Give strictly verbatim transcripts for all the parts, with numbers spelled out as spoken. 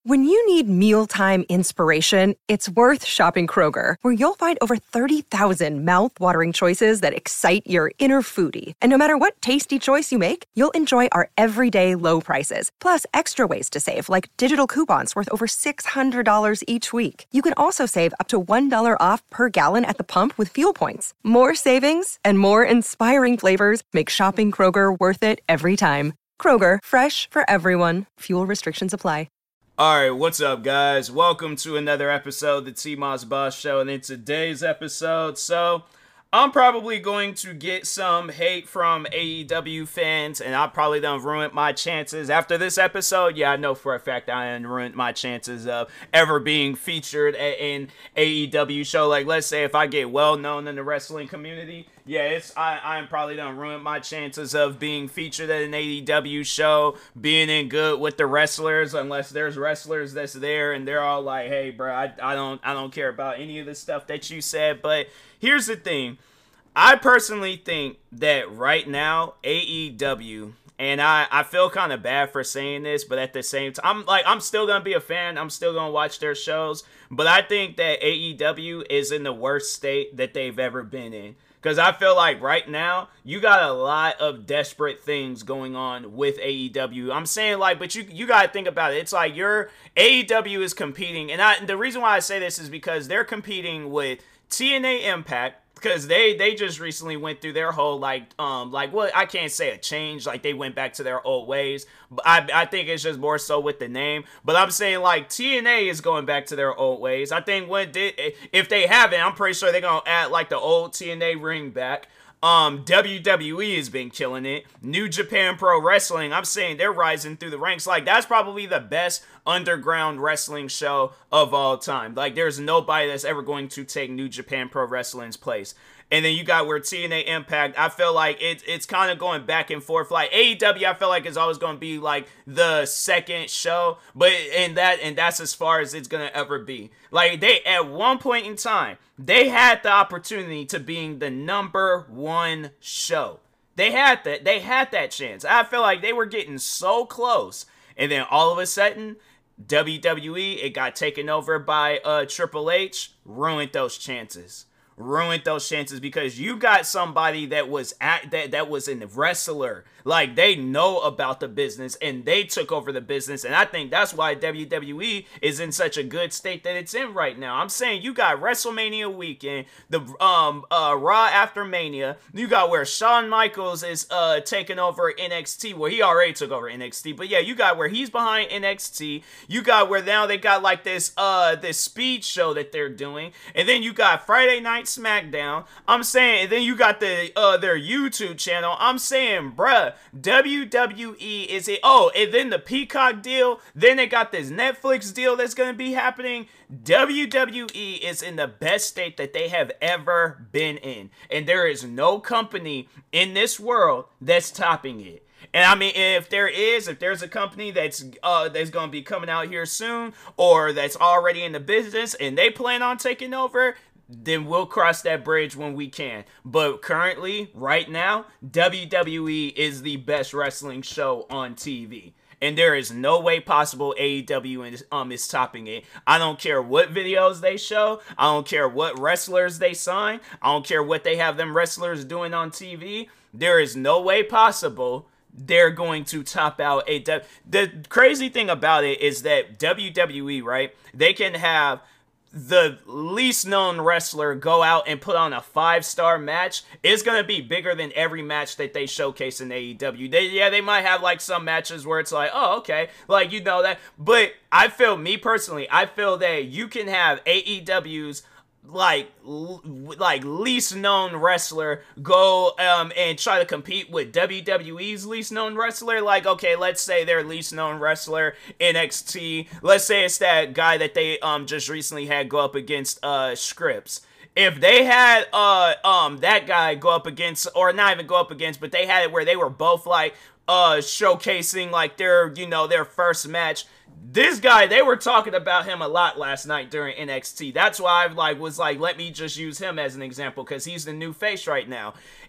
When you need mealtime inspiration, it's worth shopping Kroger, where you'll find over thirty thousand mouth-watering choices that excite your inner foodie. And no matter what tasty choice you make, you'll enjoy our everyday low prices, plus extra ways to save, like digital coupons worth over six hundred dollars each week. You can also save up to one dollar off per gallon at the pump with fuel points. More savings and more inspiring flavors make shopping Kroger worth it every time. Kroger, fresh for everyone. Fuel restrictions apply. Alright, what's up, guys? Welcome to another episode of the T-Moss Boss Show, and in today's episode, so I'm probably going to get some hate from A E W fans, and I probably done ruined my chances after this episode. Yeah, I know for a fact I done ruined my chances of ever being featured in A E W show. Like, let's say if I get well known in the wrestling community, yeah, it's I, I'm probably done ruined my chances of being featured at an A E W show, being in good with the wrestlers, unless there's wrestlers that's there and they're all like, hey, bro, I, I don't I don't care about any of the stuff that you said. But here's the thing. I personally think that right now, A E W, and I, I feel kind of bad for saying this, but at the same time, I'm like, I'm still going to be a fan. I'm still going to watch their shows. But I think that A E W is in the worst state that they've ever been in. Because I feel like right now, you got a lot of desperate things going on with A E W. I'm saying, like, but you you got to think about it. It's like your A E W is competing. And I, the reason why I say this is because they're competing with T N A Impact. Because they, they just recently went through their whole, like, um, like, well, I can't say a change, like, they went back to their old ways, but I, I think it's just more so with the name, but I'm saying, like, T N A is going back to their old ways. I think when, did, if they haven't, I'm pretty sure they're going to add, like, the old T N A ring back. Um, W W E has been killing it. New Japan Pro Wrestling, I'm saying they're rising through the ranks. Like, that's probably the best underground wrestling show of all time. Like, there's nobody that's ever going to take New Japan Pro Wrestling's place. And then you got where T N A Impact, I feel like it, it's kind of going back and forth. Like A E W, I feel like is always going to be like the second show, but and that and that's as far as it's going to ever be. Like they, at one point in time, they had the opportunity to being the number one show. They had that, they had that chance. I feel like they were getting so close. And then all of a sudden, W W E, it got taken over by uh, Triple H, ruined those chances. Ruined those chances because you got somebody that was at that that was a wrestler, like they know about the business and they took over the business, and I think that's why W W E is in such a good state that it's in right now. I'm saying you got WrestleMania weekend, the um uh Raw after Mania, you got where Shawn Michaels is uh taking over N X T, well he already took over N X T, but yeah, you got where he's behind N X T, you got where now they got like this uh this speed show that they're doing, and then you got Friday Night SmackDown. I'm saying, and then you got the uh their YouTube channel. I'm saying, bruh, W W E is it. Oh, and then the Peacock deal. Then they got this Netflix deal that's gonna be happening. W W E is in the best state that they have ever been in, and there is no company in this world that's topping it. And I mean, if there is, if there's a company that's uh that's gonna be coming out here soon, or that's already in the business and they plan on taking over, then we'll cross that bridge when we can. But currently, right now, W W E is the best wrestling show on T V. And there is no way possible A E W is, um, is topping it. I don't care what videos they show. I don't care what wrestlers they sign. I don't care what they have them wrestlers doing on T V. There is no way possible they're going to top out a... W- the crazy thing about it is that W W E, right, they can have the least known wrestler go out and put on a five-star match. It's going to be bigger than every match that they showcase in A E W. They, yeah, they might have like some matches where it's like, oh, okay, like, you know that. But I feel, me personally, I feel that you can have A E W's like l- like least known wrestler go um and try to compete with W W E's least known wrestler. Like, okay, let's say their least known wrestler, N X T, let's say it's that guy that they um just recently had go up against uh Scripps. If they had uh um that guy go up against, or not even go up against, but they had it where they were both like uh showcasing like their, you know, their first match. This guy, they were talking about him a lot last night during N X T. That's why I like was like, let me just use him as an example because he's the new face right now.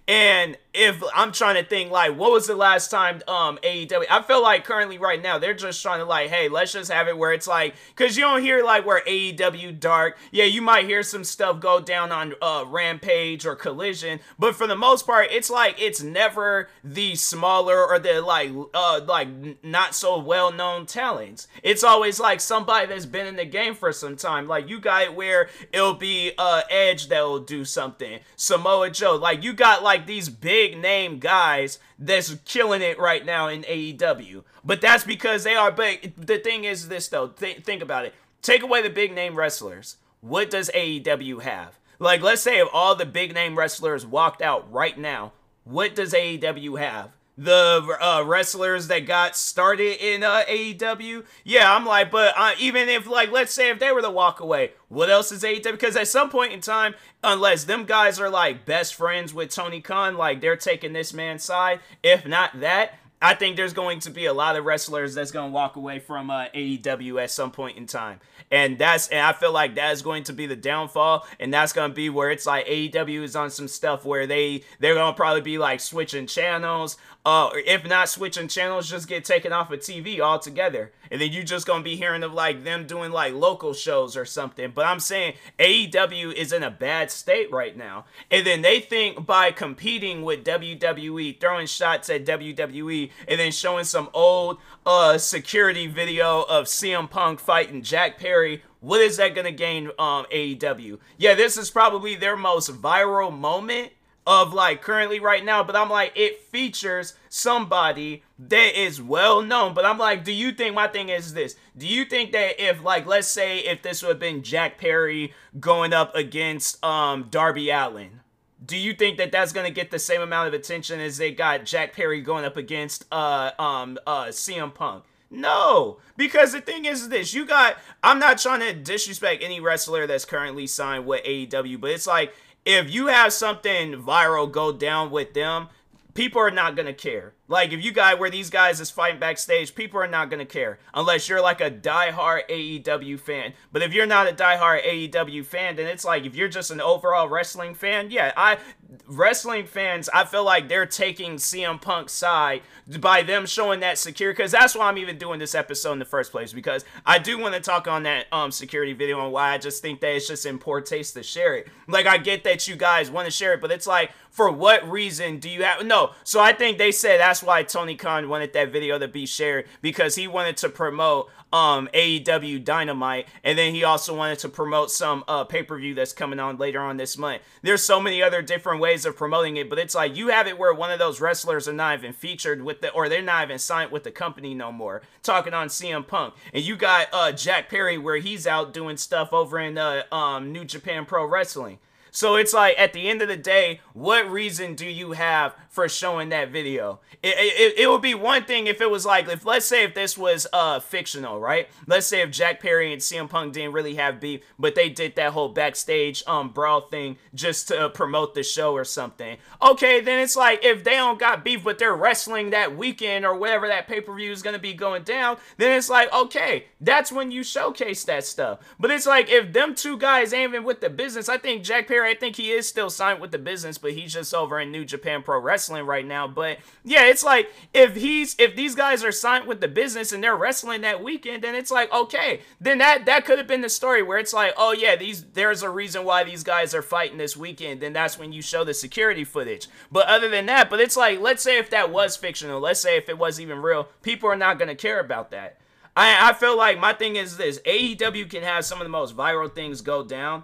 And if I'm trying to think, like, what was the last time um A E W? I feel like currently right now they're just trying to like, hey, let's just have it where it's like, because you don't hear like where A E W Dark, yeah, you might hear some stuff go down on uh Rampage or Collision, but for the most part, it's like it's never the smaller or the like uh like not so well known talents. It's always like somebody that's been in the game for some time. Like you got it where it'll be uh Edge that will do something, Samoa Joe. Like you got like these big name guys that's killing it right now in A E W. But that's because they are big. The thing is this though, Th- think about it. Take away the big name wrestlers. What does A E W have? Like let's say if all the big name wrestlers walked out right now, what does A E W have? The uh, wrestlers that got started in uh, A E W, yeah, I'm like, but uh, even if, like, let's say if they were to walk away, what else is A E W? Because at some point in time, unless them guys are, like, best friends with Tony Khan, like, they're taking this man's side, if not that, I think there's going to be a lot of wrestlers that's going to walk away from uh, A E W at some point in time. And that's, and I feel like that's going to be the downfall, and that's going to be where it's like A E W is on some stuff where they, they're going to probably be like switching channels, uh, or if not switching channels, just get taken off of T V altogether. And then you just going to be hearing of like them doing like local shows or something. But I'm saying A E W is in a bad state right now. And then they think by competing with W W E, throwing shots at W W E, and then showing some old uh, security video of C M Punk fighting Jack Perry, what is that going to gain um, A E W? Yeah, this is probably their most viral moment of like currently right now, but I'm like, it features somebody that is well known. But I'm like, do you think, my thing is this, do you think that if like, let's say if this would have been Jack Perry going up against um Darby Allin, do you think that that's going to get the same amount of attention as they got Jack Perry going up against uh um uh C M Punk? No, because the thing is this, you got, I'm not trying to disrespect any wrestler that's currently signed with A E W, but it's like, if you have something viral go down with them, people are not going to care. Like, if you got where these guys is fighting backstage, people are not going to care. Unless you're like a diehard A E W fan. But if you're not a diehard A E W fan, then it's like, if you're just an overall wrestling fan, yeah, I... wrestling fans, I feel like they're taking C M Punk's side by them showing that security, because that's why I'm even doing this episode in the first place, because I do want to talk on that um security video and why I just think that it's just in poor taste to share it. Like, I get that you guys want to share it, but it's like, for what reason do you have... No, so I think they said that's why Tony Khan wanted that video to be shared, because he wanted to promote um A E W Dynamite, and then he also wanted to promote some uh pay-per-view that's coming on later on this month. There's so many other different ways of promoting it, but it's like, you have it where one of those wrestlers are not even featured with the, or they're not even signed with the company no more, talking on C M Punk, and you got uh Jack Perry where he's out doing stuff over in uh um New Japan Pro Wrestling. So it's like, at the end of the day, what reason do you have for showing that video? It, it, it would be one thing if it was like, if let's say if this was uh fictional, right? Let's say if Jack Perry and C M Punk didn't really have beef, but they did that whole backstage um brawl thing just to uh, promote the show or something. Okay, then it's like, if they don't got beef, but they're wrestling that weekend or whatever that pay-per-view is going to be going down, then it's like, okay, that's when you showcase that stuff. But it's like, if them two guys ain't even with the business, I think Jack Perry, I think he is still signed with the business, but he's just over in New Japan Pro Wrestling right now. But yeah, it's like, if he's if these guys are signed with the business and they're wrestling that weekend, then it's like, okay, then that that could have been the story where it's like, oh yeah, these there's a reason why these guys are fighting this weekend. Then that's when you show the security footage. But other than that, but it's like, let's say if that was fictional, let's say if it was even real, people are not going to care about that. I, I feel like my thing is this, A E W can have some of the most viral things go down,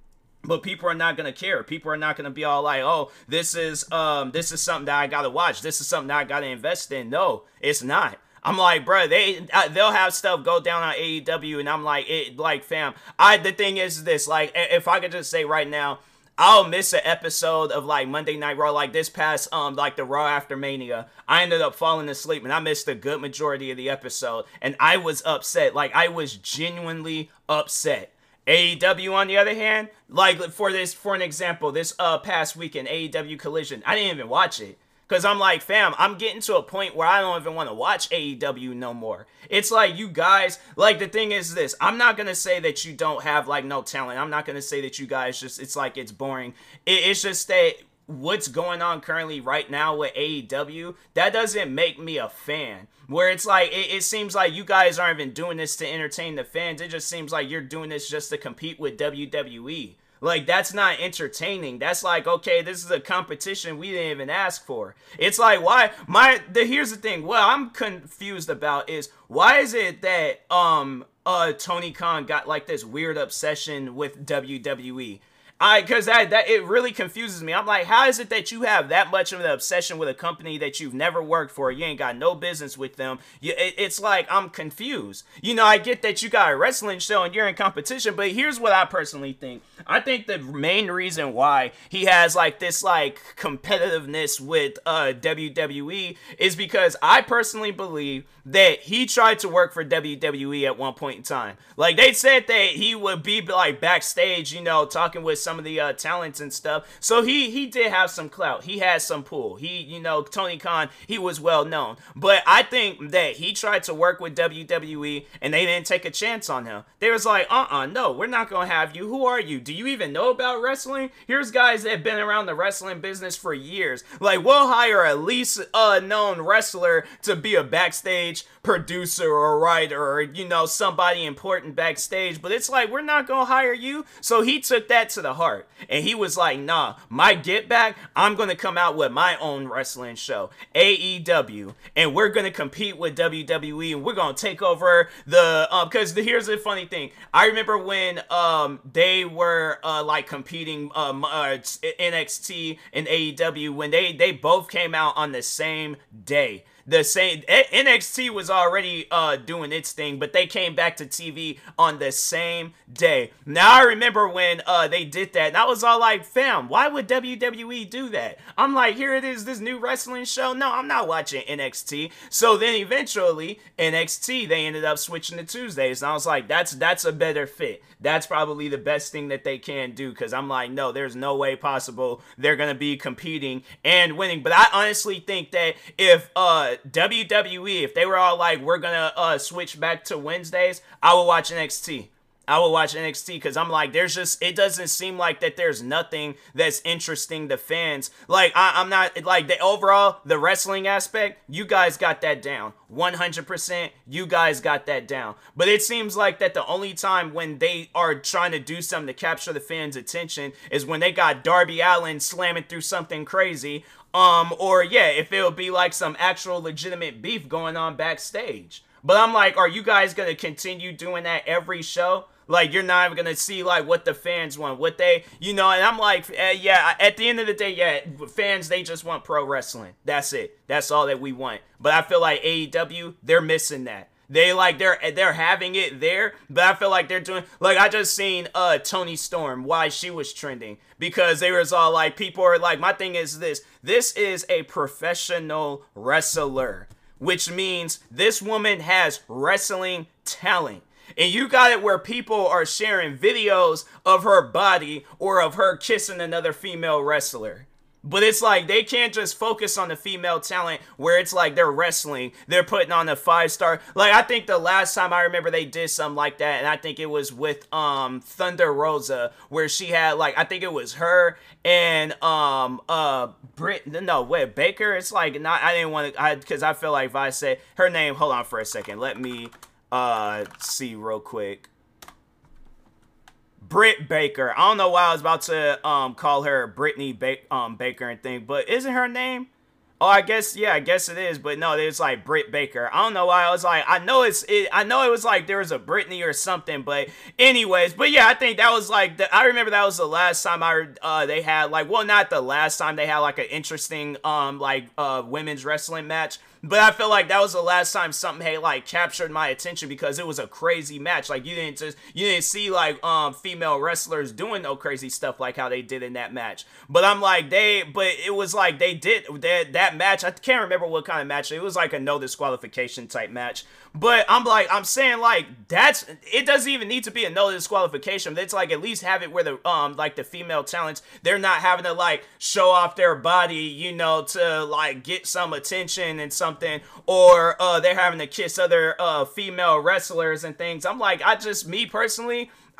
but people are not going to care. People are not going to be all like, oh, this is um this is something that I got to watch. This is something that I got to invest in. No, it's not. I'm like, bro, they uh, they'll have stuff go down on A E W, and I'm like, it like, fam. I the thing is this, like, if I could just say right now, I'll miss an episode of like Monday Night Raw, like this past um like the Raw after Mania. I ended up falling asleep and I missed a good majority of the episode, and I was upset. Like, I was genuinely upset. A E W, on the other hand, like for this, for an example, this uh past weekend, A E W Collision, I didn't even watch it. Because I'm like, fam, I'm getting to a point where I don't even want to watch A E W no more. It's like, you guys, like, the thing is this. I'm not going to say that you don't have, like, no talent. I'm not going to say that you guys just, it's like it's boring. It, it's just that what's going on currently right now with A E W, that doesn't make me a fan. Where it's like, it, it seems like you guys aren't even doing this to entertain the fans. It just seems like you're doing this just to compete with W W E. Like, that's not entertaining. That's like, okay, this is a competition we didn't even ask for. It's like, why? My, the, here's the thing. What I'm confused about is, why is it that, um, uh, Tony Khan got, like, this weird obsession with W W E? I, cause that, that, it really confuses me. I'm like, how is it that you have that much of an obsession with a company that you've never worked for? You ain't got no business with them. You, it, it's like, I'm confused. You know, I get that you got a wrestling show and you're in competition, but here's what I personally think. I think the main reason why he has like this like competitiveness with uh, W W E is because I personally believe that he tried to work for W W E at one point in time. Like, they said that he would be like backstage, you know, talking with some of the uh, talents and stuff. So he he did have some clout. He had some pull. He, you know, Tony Khan, he was well known. But I think that he tried to work with W W E and they didn't take a chance on him. They was like, uh-uh, no, we're not going to have you. Who are you? Do you even know about wrestling? Here's guys that have been around the wrestling business for years. Like, we'll hire a least uh, known wrestler to be a backstage producer or writer or, you know, somebody important backstage. But it's like, we're not going to hire you. So he took that to the heart. And he was like, nah, my get back, I'm going to come out with my own wrestling show, A E W. And we're going to compete with W W E. And we're going to take over the, um, because here's the funny thing. I remember when um they were uh like competing um uh, N X T and A E W, when they they both came out on the same day. The same N X T was already uh doing its thing, but they came back to T V on the same day. Now I remember when uh they did that, and I was all like, fam, why would W W E do that? I'm like, here it is, this new wrestling show. No, I'm not watching N X T. So then eventually N X T, they ended up switching to Tuesdays, and I was like, that's that's a better fit. That's probably the best thing that they can do, because I'm like, no, there's no way possible they're gonna be competing and winning. But I honestly think that if uh W W E, if they were all like, we're gonna uh switch back to Wednesdays, I would watch N X T. I would watch N X T, because I'm like, there's just, it doesn't seem like that there's nothing that's interesting to fans. Like, I, I'm not, like, the overall, the wrestling aspect, you guys got that down. one hundred percent, you guys got that down. But it seems like that the only time when they are trying to do something to capture the fans' attention is when they got Darby Allin slamming through something crazy. Um, or yeah, if it'll be like some actual legitimate beef going on backstage. But I'm like, are you guys gonna continue doing that every show? Like, you're not even gonna see like what the fans want, what they, you know, and I'm like, uh, yeah, at the end of the day, yeah, fans, they just want pro wrestling. That's it. That's all that we want. But I feel like A E W, they're missing that. They like, they're they're having it there, but I feel like they're doing, like, I just seen uh Toni Storm, why she was trending, because they was all like, people are like, my thing is this, this is a professional wrestler, which means this woman has wrestling talent. And you got it where people are sharing videos of her body or of her kissing another female wrestler. But it's like, they can't just focus on the female talent where it's like they're wrestling. They're putting on a five-star. Like, I think the last time I remember they did something like that, and I think it was with um Thunder Rosa, where she had, like, I think it was her and um uh Brit, no, wait, Baker? It's like, not, I didn't want to, I because I feel like if I say her name, hold on for a second. Let me uh see real quick. Britt Baker. I don't know why I was about to um call her Brittany ba- um Baker and thing, but isn't her name? Oh, I guess, yeah, I guess it is, but no, it's like Britt Baker. I don't know why I was like, I know it's, it, I know it was like there was a Brittany or something, but anyways, but yeah, I think that was like, the, I remember that was the last time I, uh, they had like, well, not the last time they had like an interesting, um, like, uh, women's wrestling match. But I feel like that was the last time something had like captured my attention, because it was a crazy match. Like, you didn't just, you didn't see like um female wrestlers doing no crazy stuff like how they did in that match. But I'm like, they, but it was like they did that that match. I can't remember what kind of match. It was like a no disqualification type match. But I'm like, I'm saying like, that's, it doesn't even need to be a no disqualification. It's like, at least have it where the, um, like the female talents, they're not having to like show off their body, you know, to like get some attention and something, or, uh, they're having to kiss other, uh, female wrestlers and things. I'm like, I just, me personally,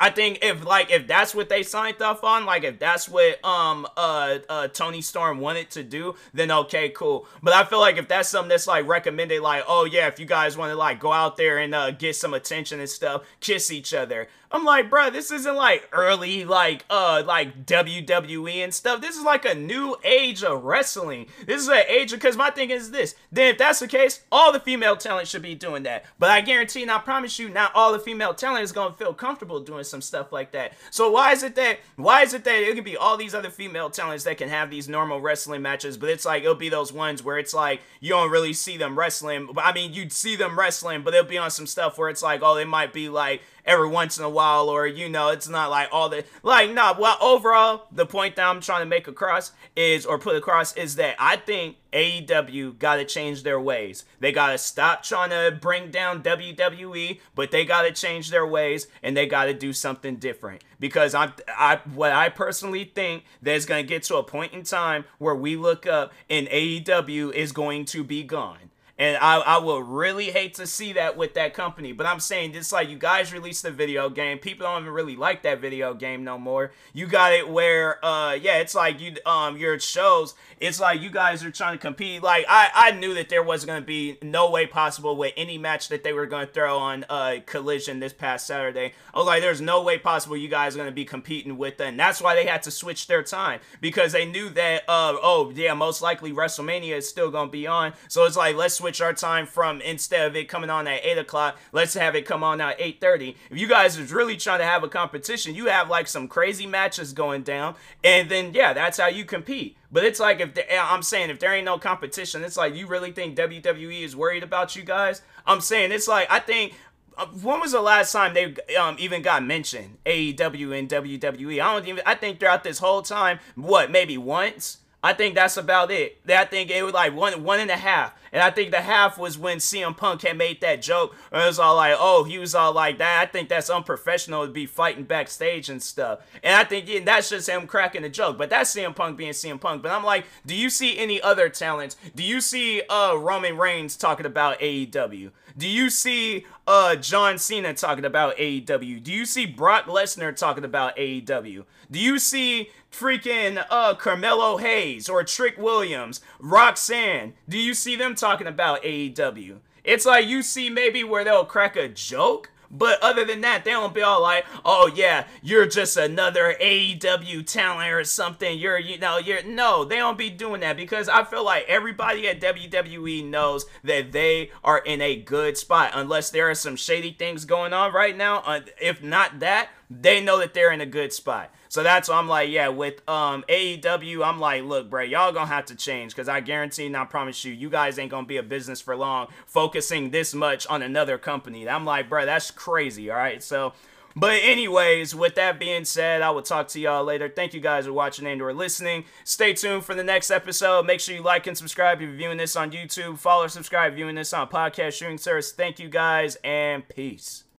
I think if like if that's what they signed off on, like if that's what um uh uh Tony Storm wanted to do, then okay, cool. But I feel like if that's something that's like recommended, like, oh yeah, if you guys want to like go out there and uh get some attention and stuff, kiss each other. I'm like, bro, this isn't like early like uh like W W E and stuff. This is like a new age of wrestling. This is an age because my thing is this. Then if that's the case, all the female talent should be doing that. But I guarantee and I promise you, not all the female talent is gonna feel comfortable doing some stuff like that. So why is it that why is it that it could be all these other female talents that can have these normal wrestling matches, but it's like it'll be those ones where it's like you don't really see them wrestling. I mean, you'd see them wrestling, but they'll be on some stuff where it's like, oh, it might be like every once in a while, or you know, it's not like all the like nah. Well, overall, the point that I'm trying to make across is or put across is that I think A E W gotta change their ways. They gotta stop trying to bring down W W E, but they gotta change their ways and they gotta do something different. Because I'm I what I personally think there's gonna get to a point in time where we look up and A E W is going to be gone. And I, I will really hate to see that with that company. But I'm saying, just like you guys released the video game, people don't even really like that video game no more. You got it where, uh, yeah, it's like you, um, your shows, it's like you guys are trying to compete. Like, I, I knew that there wasn't going to be no way possible with any match that they were going to throw on uh, Collision this past Saturday. I was like, there's no way possible you guys are going to be competing with that. And that's why they had to switch their time. Because they knew that, uh, oh, yeah, most likely WrestleMania is still going to be on. So it's like, let's switch our time from, instead of it coming on at eight o'clock, let's have it come on at eight thirty. If you guys is really trying to have a competition, you have like some crazy matches going down, and then yeah, that's how you compete. But it's like, if the, I'm saying if there ain't no competition, it's like, you really think W W E is worried about you guys? I'm saying it's like, I think, uh, when was the last time they um, even got mentioned, A E W and W W E? I don't even, I think throughout this whole time, what, maybe once? I think that's about it. I think it was like one one and a half. And I think the half was when C M Punk had made that joke. It was all like, oh, he was all like that. I think that's unprofessional to be fighting backstage and stuff. And I think yeah, that's just him cracking the joke. But that's C M Punk being C M Punk. But I'm like, do you see any other talents? Do you see uh, Roman Reigns talking about A E W? Do you see uh, John Cena talking about A E W? Do you see Brock Lesnar talking about A E W? Do you see freaking uh, Carmelo Hayes or Trick Williams, Roxanne? Do you see them talking about A E W? It's like you see maybe where they'll crack a joke, but other than that, they don't be all like, oh yeah, you're just another A E W talent or something. You're, you know, you're, no, they don't be doing that, because I feel like everybody at W W E knows that they are in a good spot, unless there are some shady things going on right now. Uh, if not that, they know that they're in a good spot. So that's why I'm like, yeah, with um A E W, I'm like, look, bro, y'all gonna have to change, because I guarantee and I promise you, you guys ain't gonna be a business for long focusing this much on another company. I'm like, bro, that's crazy, all right? So, but anyways, with that being said, I will talk to y'all later. Thank you guys for watching and or listening. Stay tuned for the next episode. Make sure you like and subscribe if you're viewing this on YouTube. Follow or subscribe if you're viewing this on podcast streaming service. Thank you guys, and peace.